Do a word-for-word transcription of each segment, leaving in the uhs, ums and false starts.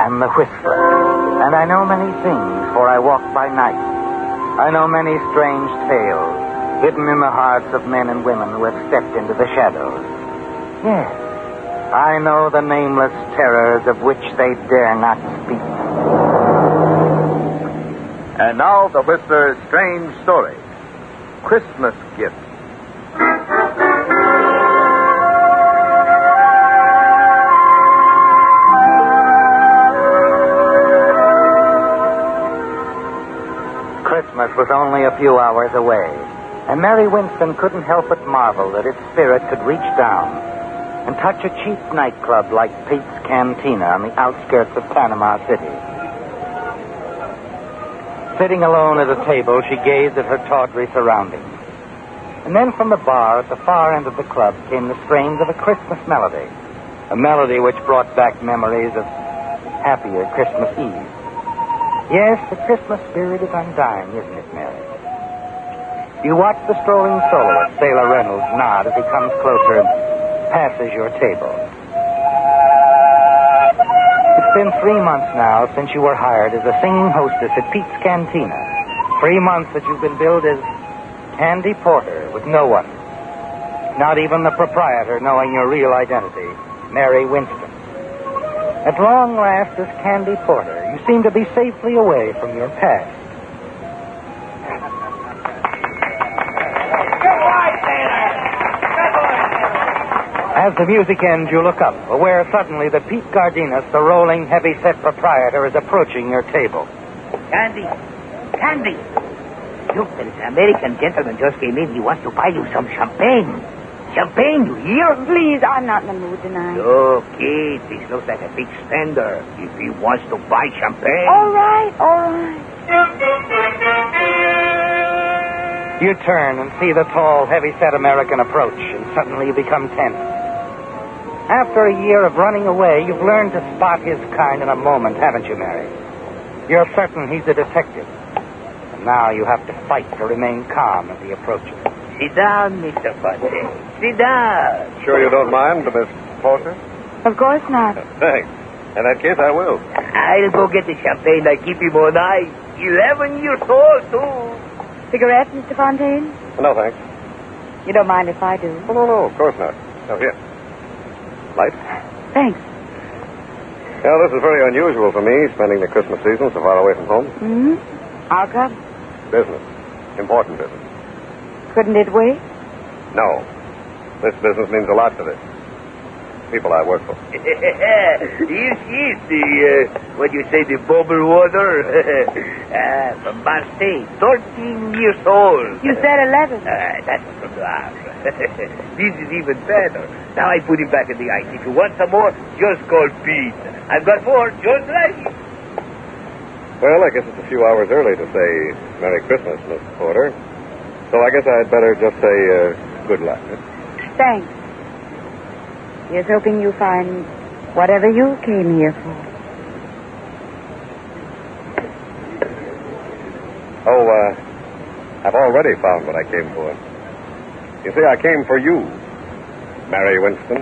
am the Whistler, and I know many things, for I walk by night. I know many strange tales, hidden in the hearts of men and women who have stepped into the shadows. Yes, I know the nameless terrors of which they dare not speak. And now the Whistler's strange story, Christmas Gifts. Christmas was only a few hours away, and Mary Winston couldn't help but marvel that its spirit could reach down and touch a cheap nightclub like Pete's Cantina on the outskirts of Panama City. Sitting alone at a table, she gazed at her tawdry surroundings. And then from the bar at the far end of the club came the strains of a Christmas melody, a melody which brought back memories of happier Christmas Eve. Yes, the Christmas spirit is undying, isn't it, Mary? You watch the strolling soloist, Sailor Reynolds, nod as he comes closer and passes your table. It's been three months now since you were hired as a singing hostess at Pete's Cantina. Three months that you've been billed as Candy Porter with no one, not even the proprietor, knowing your real identity, Mary Winston. At long last, as Candy Porter, you seem to be safely away from your past. As the music ends, you look up, aware suddenly that Pete Gardinas, the rolling, heavy-set proprietor, is approaching your table. Candy! Candy! Look, there is an American gentleman just came in. He wants to buy you some champagne. Champagne, you hear? Please, I'm not in the mood tonight. Okay, this looks like a big spender. If he wants to buy champagne... All right, all right. You turn and see the tall, heavy-set American approach, and suddenly you become tense. After a year of running away, you've learned to spot his kind in a moment, haven't you, Mary? You're certain he's a detective. And now you have to fight to remain calm as he approaches. Sit down, Mister Fontaine. Sit down. Sure you don't mind, Miss Porter? Of course not. Thanks. In that case, I will. I'll go get the champagne. I keep him all night. Eleven years old, too. Cigarette, Mister Fontaine? No, thanks. You don't mind if I do? Oh, no, no, of course not. Oh, here. Light? Thanks. Well, this is very unusual for me, spending the Christmas season so far away from home. Mm-hmm. I'll come. Business. Important business. Couldn't it wait? No. This business means a lot to this. People I work for. Yes, yes, the, uh, what do you say, the bubble water? uh, from Marseille, thirteen years old. You said eleven. Uh, that's from the house. This is even better. Now I put it back in the ice. If you want some more, just call Pete. I've got more, just like it. Well, I guess it's a few hours early to say Merry Christmas, Miss Porter. So I guess I'd better just say uh, good luck. Thanks. Here's hoping you find whatever you came here for. Oh, uh, I've already found what I came for. You see, I came for you, Mary Winston.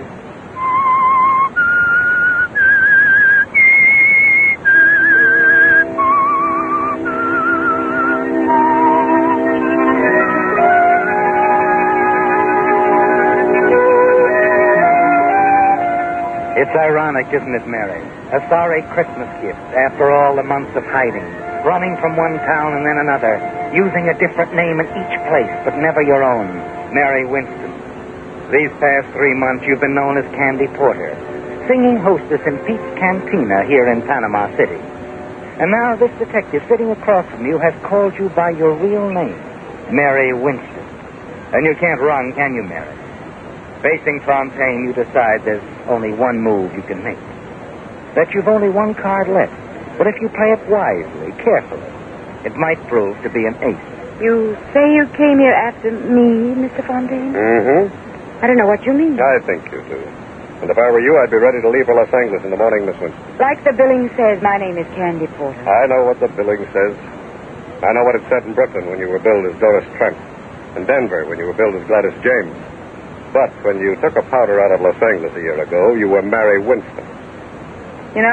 It's ironic, isn't it, Mary? A sorry Christmas gift after all the months of hiding, running from one town and then another, using a different name in each place, but never your own, Mary Winston. These past three months, you've been known as Candy Porter, singing hostess in Pete's Cantina here in Panama City. And now this detective sitting across from you has called you by your real name, Mary Winston. And you can't run, can you, Mary? Facing Fontaine, you decide there's only one move you can make. That you've only one card left. But if you play it wisely, carefully, it might prove to be an ace. You say you came here after me, Mister Fontaine? Mm-hmm. I don't know what you mean. I think you do. And if I were you, I'd be ready to leave for Los Angeles in the morning, Miss Winston. Like the billing says, my name is Candy Porter. I know what the billing says. I know what it said in Brooklyn when you were billed as Doris Trent. In Denver when you were billed as Gladys James. But when you took a powder out of Los Angeles a year ago, you were Mary Winston. You know, it's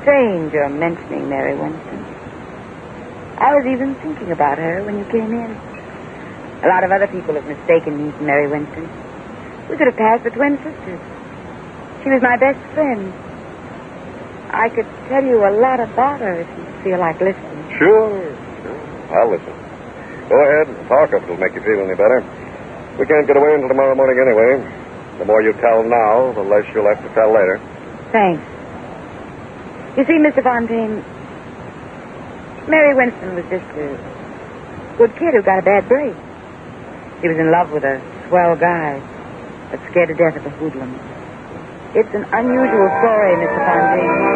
strange your mentioning Mary Winston. I was even thinking about her when you came in. A lot of other people have mistaken me for Mary Winston. We could have passed for twin sisters. She was my best friend. I could tell you a lot about her if you feel like listening. Sure, sure. I'll listen. Go ahead and talk if it'll make you feel any better. We can't get away until tomorrow morning anyway. The more you tell now, the less you'll have to tell later. Thanks. You see, Mister Fontaine, Mary Winston was just a good kid who got a bad break. She was in love with a swell guy, but scared to death of the hoodlum. It's an unusual story, Mister Fontaine.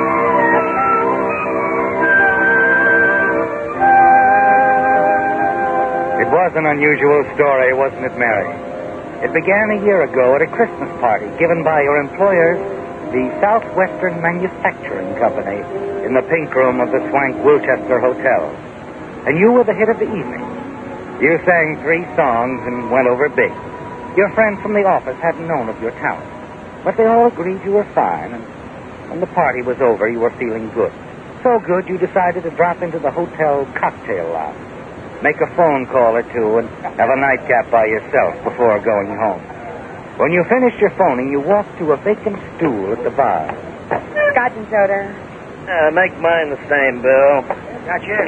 It was an unusual story, wasn't it, Mary? It began a year ago at a Christmas party given by your employers, the Southwestern Manufacturing Company, in the pink room of the Swank Wilchester Hotel. And you were the hit of the evening. You sang three songs and went over big. Your friends from the office hadn't known of your talent, but they all agreed you were fine, and when the party was over, you were feeling good. So good, you decided to drop into the hotel cocktail lounge, make a phone call or two, and have a nightcap by yourself before going home. When you finished your phoning, you walked to a vacant stool at the bar. Scotch and soda. Uh, make mine the same, Bill. Gotcha.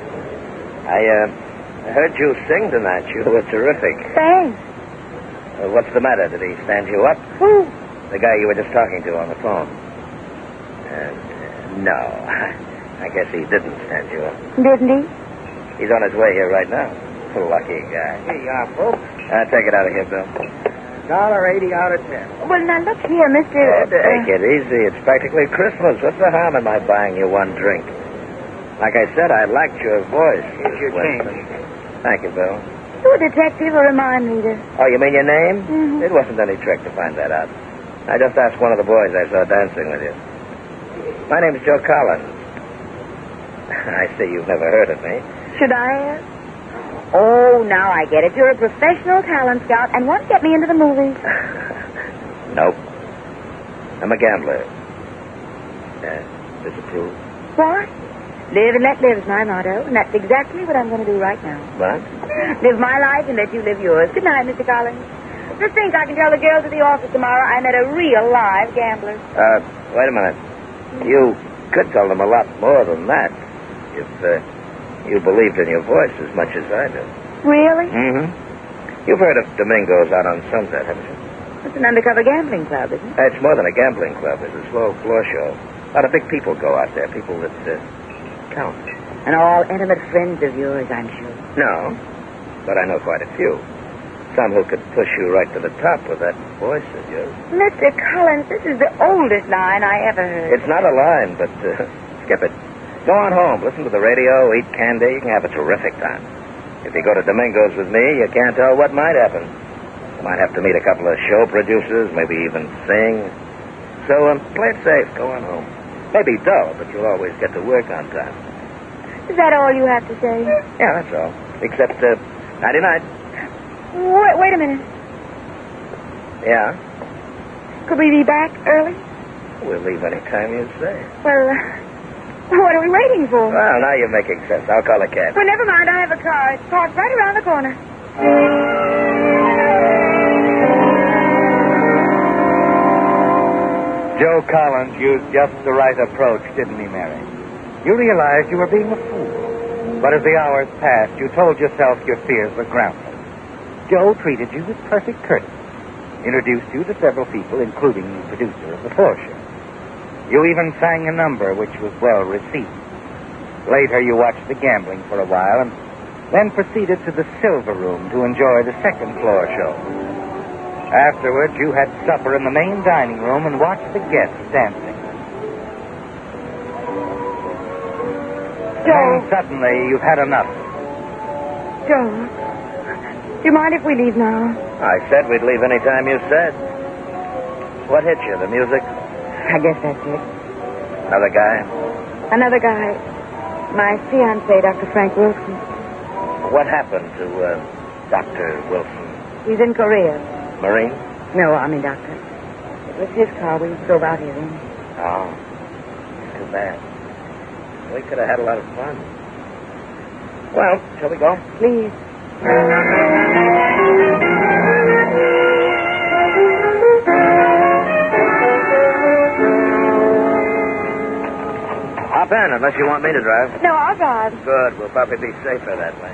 I, uh, I heard you sing tonight. You were terrific. Thanks. Uh, what's the matter? Did he stand you up? Who? The guy you were just talking to on the phone. Uh, no. I guess he didn't stand you up. Didn't he? He's on his way here right now. Lucky guy. Here you are, folks. Uh, take it out of here, Bill. Dollar eighty out of ten. Well, now, look here, Mister Oh, take it easy. It's practically Christmas. What's the harm in my buying you one drink? Like I said, I liked your voice. Here's your Winston. change. Thank you, Bill. You a detective or a mind reader? Oh, you mean your name? Mm-hmm. It wasn't any trick to find that out. I just asked one of the boys I saw dancing with you. My name's Joe Collins. I see you've never heard of me. Should I? Uh... Oh, now I get it. You're a professional talent scout and want to get me into the movies. Nope. I'm a gambler. Uh, disapprove? What? Live and let live is my motto, and that's exactly what I'm going to do right now. What? Live my life and let you live yours. Good night, Mister Collins. Just think I can tell the girls at the office tomorrow I met a real live gambler. Uh, wait a minute. You could tell them a lot more than that if uh, you believed in your voice as much as I do. Really? Mm-hmm. You've heard of Domingo's out on Sunset, haven't you? It's an undercover gambling club, isn't it? Uh, it's more than a gambling club. It's a slow floor show. A lot of big people go out there, people that uh, count. And all intimate friends of yours, I'm sure. No, but I know quite a few. Some who could push you right to the top with that voice of yours. Mister Collins, this is the oldest line I ever heard. It's not a line, but uh, skip it. Go on home, listen to the radio, eat candy. You can have a terrific time. If you go to Domingo's with me, you can't tell what might happen. You might have to meet a couple of show producers, maybe even sing. So um, play it safe. Go on home. Maybe dull, but you'll always get to work on time. Is that all you have to say? Yeah, that's all. Except, uh, nighty-night. Wait, wait a minute. Yeah? Could we be back early? We'll leave any time you say. Well, uh, what are we waiting for? Well, now you're making sense. I'll call a cab. Well, never mind. I have a car. It's parked right around the corner. Joe Collins used just the right approach, didn't he, Mary? You realized you were being a fool. But as the hours passed, you told yourself your fears were groundless. Joe treated you with perfect courtesy, introduced you to several people, including the producer of the floor show. You even sang a number which was well received. Later, you watched the gambling for a while and then proceeded to the Silver Room to enjoy the second floor show. Afterwards, you had supper in the main dining room and watched the guests dancing. Joe. Then suddenly, you've had enough. Joe, do you mind if we leave now? I said we'd leave any time you said. What hit you, the music? I guess that's it. Another guy? Another guy. My fiancé, Doctor Frank Wilson. What happened to uh, Doctor Wilson? He's in Korea. Marine? No, Army doctor. It was his car we drove out here in. Oh. too bad. We could have had a lot of fun. Well, shall we go? Please. Hop in, unless you want me to drive. No, I'll drive. Good. We'll probably be safer that way.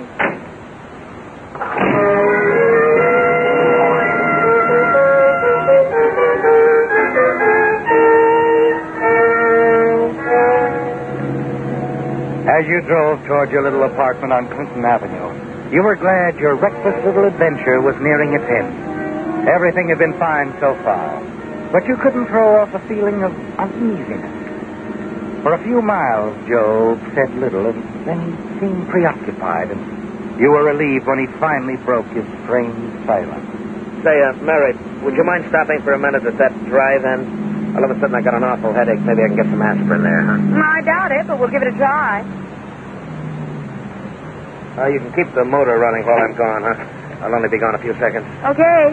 As you drove toward your little apartment on Clinton Avenue, you were glad your reckless little adventure was nearing its end. Everything had been fine so far, but you couldn't throw off a feeling of uneasiness. For a few miles, Joe said little, and then he seemed preoccupied, and you were relieved when he finally broke his strange silence. Say, uh, Mary, would you mind stopping for a minute at that drive-in? All of a sudden I got an awful headache. Maybe I can get some aspirin there, huh? I doubt it, but we'll give it a try. Uh, you can keep the motor running while I'm gone, huh? I'll only be gone a few seconds. Okay.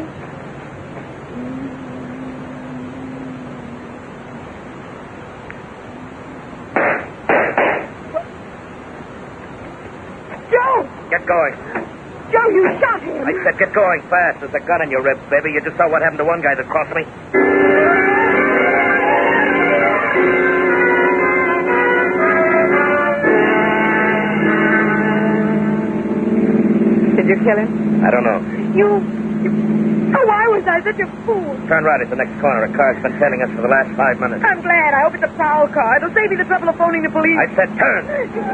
Joe! Get going. Joe, you shot him. I said get going fast. There's a gun in your ribs, baby. You just saw what happened to one guy that crossed me. Did you kill him? I don't know. You... you... Oh, why was I such a fool? Turn right at the next corner. A car's been tailing us for the last five minutes. I'm glad. I hope it's a prowl car. It'll save me the trouble of phoning the police. I said turn.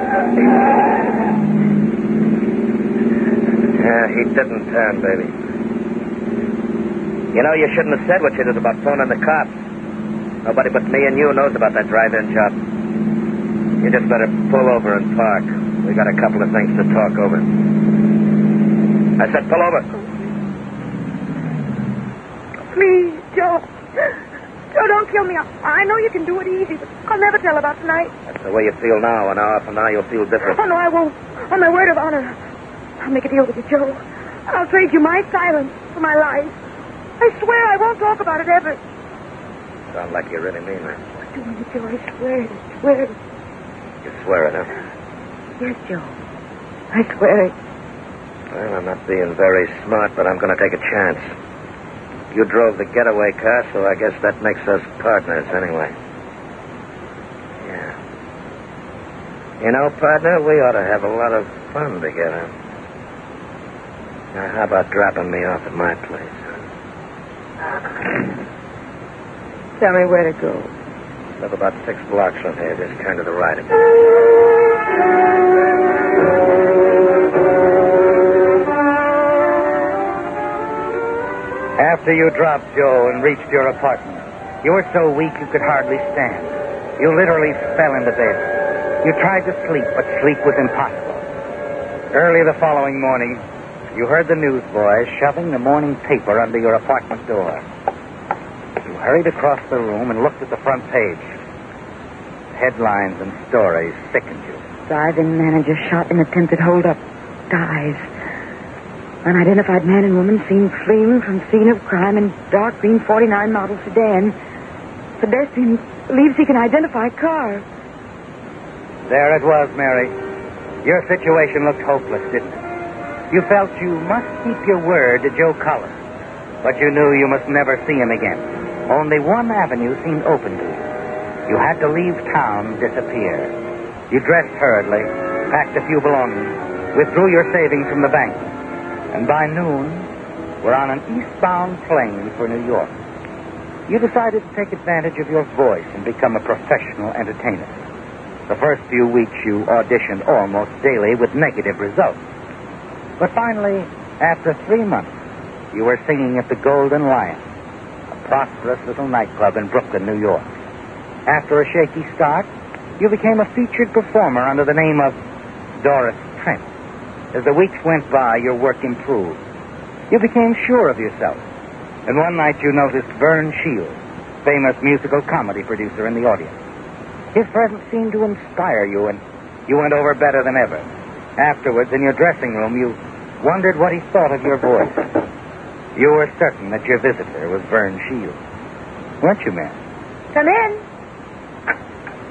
Yeah, he didn't turn, baby. You know, you shouldn't have said what you did about phoning the cops. Nobody but me and you knows about that drive-in job. You just better pull over and park. We got a couple of things to talk over. I said pull over. Please, Joe. Joe, don't kill me. I, I know you can do it easy, but I'll never tell about tonight. That's the way you feel now. An hour from now, you'll feel different. Oh, no, I won't. On my word of honor. I'll make a deal with you, Joe. I'll trade you my silence for my life. I swear I won't talk about it ever. Sound like you really mean that. I do, Joe. I swear it. I swear it. You swear it, huh? Yes, Joe. I swear it. Well, I'm not being very smart, but I'm going to take a chance. You drove the getaway car, so I guess that makes us partners anyway. Yeah. You know, partner, we ought to have a lot of fun together. Now, how about dropping me off at my place? Tell me where to go. Live about six blocks from here. Just turn to the right. After you dropped Joe and reached your apartment, you were so weak you could hardly stand. You literally fell into bed. You tried to sleep, but sleep was impossible. Early the following morning, you heard the newsboys shoving the morning paper under your apartment door. You hurried across the room and looked at the front page. Headlines and stories sickened you. Drive-in manager shot in attempted hold-up. Dies. Unidentified man and woman seen fleeing from scene of crime in dark green forty-nine model sedan. Pedestrian believes he can identify car. There it was, Mary. Your situation looked hopeless, didn't it? You felt you must keep your word to Joe Collins, but you knew you must never see him again. Only one avenue seemed open to you. You had to leave town, disappear. You dressed hurriedly, packed a few belongings, withdrew your savings from the bank, and by noon were on an eastbound plane for New York. You decided to take advantage of your voice and become a professional entertainer. The first few weeks you auditioned almost daily with negative results. But finally, after three months, you were singing at the Golden Lion, a prosperous little nightclub in Brooklyn, New York. After a shaky start, you became a featured performer under the name of Doris Trent. As the weeks went by, your work improved. You became sure of yourself. And one night you noticed Vern Shields, famous musical comedy producer, in the audience. His presence seemed to inspire you, and you went over better than ever. Afterwards, in your dressing room, you wondered what he thought of your voice. You were certain that your visitor was Vern Shields. Weren't you, ma'am? Come in.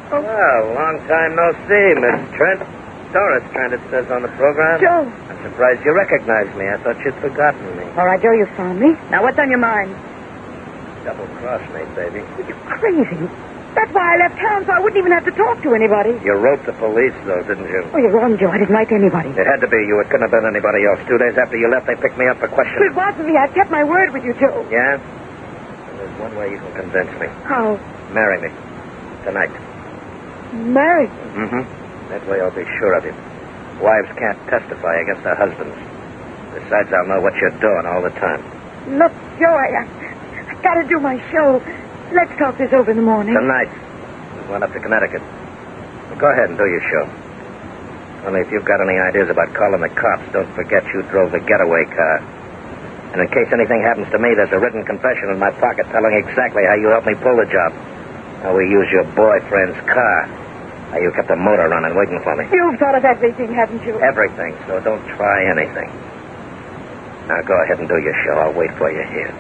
Oh. Well, long time no see, Miss Trent. Doris Trent, it says on the program. Joe. I'm surprised you recognized me. I thought you'd forgotten me. All right, Joe, you found me. Now, what's on your mind? Double-cross me, baby. You're crazy. That's why I left town, so I wouldn't even have to talk to anybody. You wrote the police, though, didn't you? Oh, you're wrong, Joe. I didn't write to anybody. It had to be you. It couldn't have been anybody else. Two days after you left, they picked me up for questioning. It wasn't me. I kept my word with you, Joe. Yeah? Well, there's one way you can convince me. How? Marry me. Tonight. Married? Mm-hmm. That way I'll be sure of you. Wives can't testify against their husbands. Besides, I'll know what you're doing all the time. Look, Joe, I, I, I gotta do my show. Let's talk this over in the morning. Tonight. We're going up to Connecticut. Well, go ahead and do your show. Only if you've got any ideas about calling the cops, don't forget you drove the getaway car. And in case anything happens to me, there's a written confession in my pocket telling exactly how you helped me pull the job. How we used your boyfriend's car. How you kept the motor running waiting for me. You've thought of everything, haven't you? Everything, so don't try anything. Now go ahead and do your show. I'll wait for you here.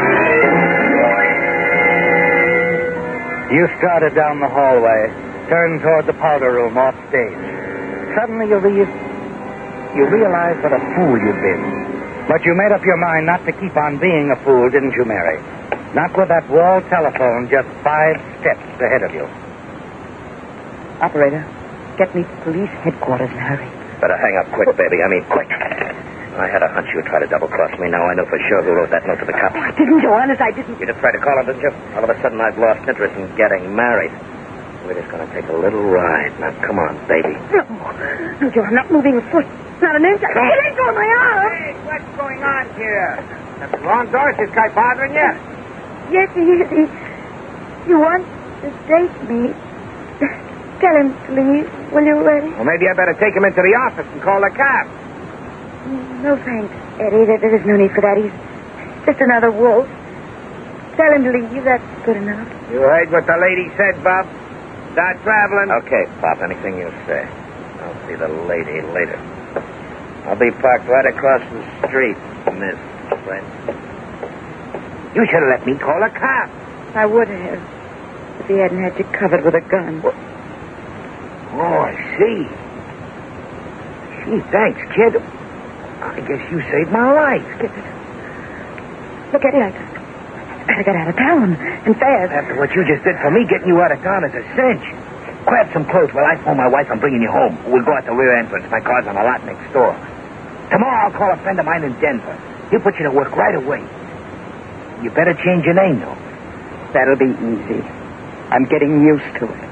You started down the hallway, turned toward the powder room off stage. Suddenly you re- you realized what a fool you'd been. But you made up your mind not to keep on being a fool, didn't you, Mary? Not with that wall telephone just five steps ahead of you. Operator, get me to police headquarters in a hurry. Better hang up quick, baby. I mean, quick. I had a hunch you'd try to double-cross me. Now I know for sure who wrote that note to the cops. Oh, I didn't, Joe. Honest, I didn't. You just tried to call him, didn't you? All of a sudden, I've lost interest in getting married. We're just going to take a little ride. Now, come on, baby. No. No, Joe, I'm not moving a foot. Not an inch. I can't let go of my arm. Hey, what's going on here? Nothing wrong, Doris? Is Guy bothering you? Yes, he is. He, he wants to date me. Tell him to leave. Will you, Eddie? Well, maybe I better take him into the office and call the cops. No, thanks, Eddie. There, there is no need for that. He's just another wolf. Tell him to leave. That's good enough. You heard what the lady said, Bob? Start traveling. Okay, Pop, anything you say. I'll see the lady later. I'll be parked right across the street, Miss Trent. You should have let me call the cops. I would have. If he hadn't had you covered with a gun. Oh, I see. Gee, thanks, kid. I guess you saved my life. Look, Eddie, I just gotta get out of town. And fast. After what you just did for me, getting you out of town is a cinch. Grab some clothes while I phone my wife. I'm bringing you home. We'll go out the rear entrance. My car's on a lot next door. Tomorrow I'll call a friend of mine in Denver. He'll put you to work right away. You better change your name, though. That'll be easy. I'm getting used to it.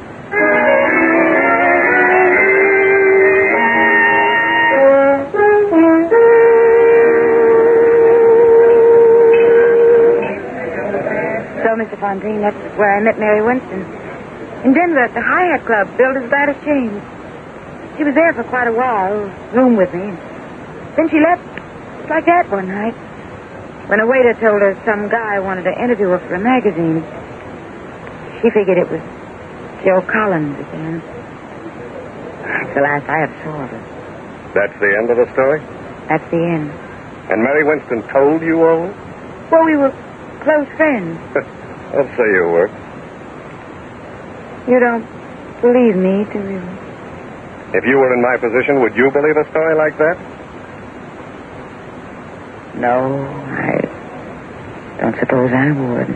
So, Mister Fontaine, that's where I met Mary Winston. In Denver at the Hyatt Club, billed as Gladys James. She was there for quite a while, room with me. Then she left just like that one night. When a waiter told her some guy wanted to interview her for a magazine, she figured it was Joe Collins again. That's the last I ever saw of her. That's the end of the story? That's the end. And Mary Winston told you all? Well, we were close friends. I'll say you were. You don't believe me, do you? If you were in my position, would you believe a story like that? No, I don't suppose I would.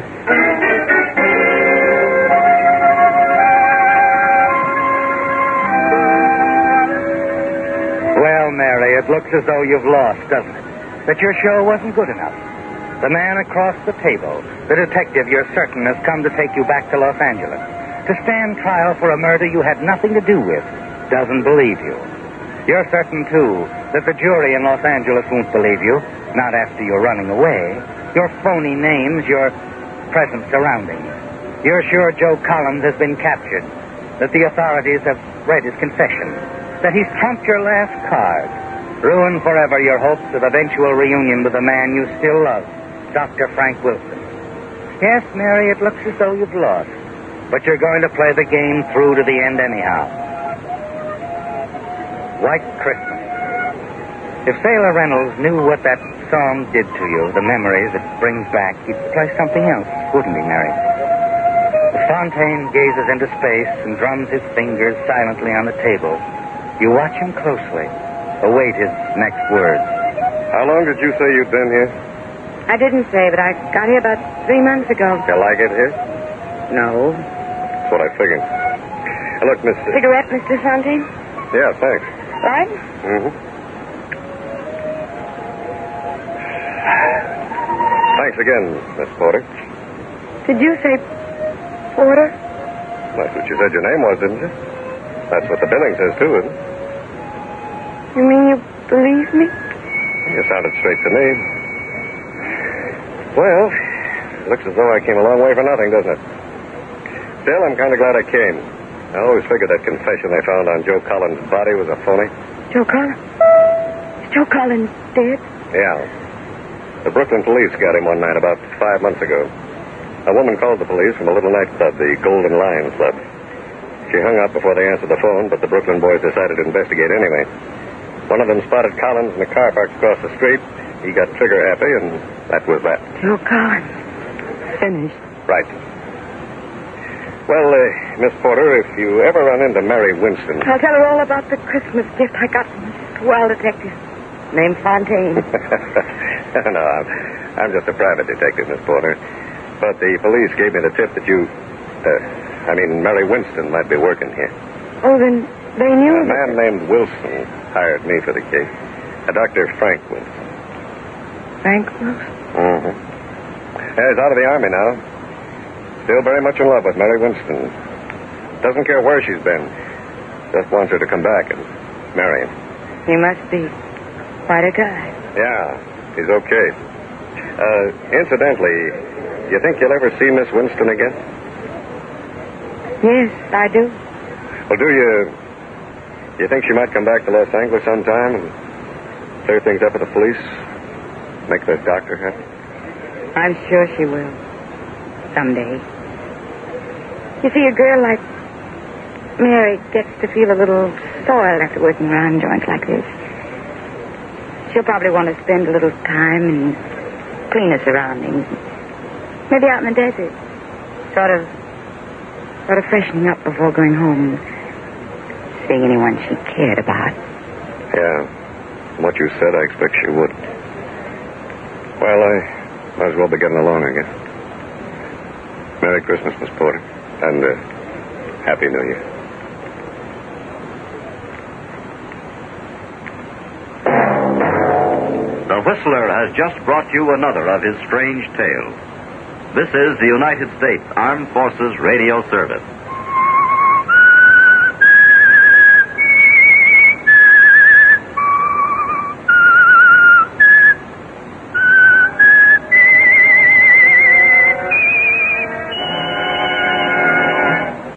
Well, Mary, it looks as though you've lost, doesn't it? That your show wasn't good enough. The man across the table, the detective you're certain has come to take you back to Los Angeles to stand trial for a murder you had nothing to do with, doesn't believe you. You're certain, too, that the jury in Los Angeles won't believe you, not after you're running away, your phony names, your present surroundings. You're sure Joe Collins has been captured, that the authorities have read his confession, that he's trumped your last card, ruined forever your hopes of eventual reunion with the man you still love, Doctor Frank Wilson. Yes, Mary, it looks as though you've lost, but you're going to play the game through to the end anyhow. White Christmas. If Sailor Reynolds knew what that song did to you, the memories it brings back, he'd play something else, wouldn't he, Mary? Fontaine gazes into space and drums his fingers silently on the table. You watch him closely, await his next words. How long did you say you'd been here? I didn't say, but I got here about three months ago. You like it here? No. That's what I figured. Uh, Look, Miss... Cigarette, Mister Fontaine? Yeah, thanks. Right? Mm-hmm. Thanks again, Miss Porter. Did you say Porter? That's what you said your name was, didn't you? That's what the billing says, too, isn't it? You mean you believe me? You sounded straight to me. Well, it looks as though I came a long way for nothing, doesn't it? Still, I'm kind of glad I came. I always figured that confession they found on Joe Collins' body was a phony. Joe Collins? Is Joe Collins dead? Yeah. The Brooklyn police got him one night about five months ago. A woman called the police from a little nightclub, the Golden Lion Club. She hung up before they answered the phone, but the Brooklyn boys decided to investigate anyway. One of them spotted Collins in the car parked across the street. He got trigger happy, and that was that. Joe Collins. Finished. Right. Well, uh, Miss Porter, if you ever run into Mary Winston... I'll tell her all about the Christmas gift I got from a swell detective named Fontaine. No, I'm, I'm just a private detective, Miss Porter. But the police gave me the tip that you... Uh, I mean, Mary Winston might be working here. Oh, then they knew... A man named Wilson hired me for the case. A Doctor Frank Wilson. Frank Wilson? Mm-hmm. Yeah, he's out of the Army now. Still very much in love with Mary Winston. Doesn't care where she's been. Just wants her to come back and marry him. He must be quite a guy. Yeah, he's okay. Uh, incidentally, you think you'll ever see Miss Winston again? Yes, I do. Well, do you... You think she might come back to Los Angeles sometime and clear things up with the police? Make the doctor happy? I'm sure she will. Someday. You see, a girl like Mary gets to feel a little soiled after working around joints like this. She'll probably want to spend a little time in cleaner surroundings. Maybe out in the desert. Sort of, sort of freshening up before going home. Seeing anyone she cared about. Yeah. From what you said, I expect she would. Well, I might as well be getting along, I guess. Merry Christmas, Miss Porter. And, uh, Happy New Year. The Whistler has just brought you another of his strange tales. This is the United States Armed Forces Radio Service.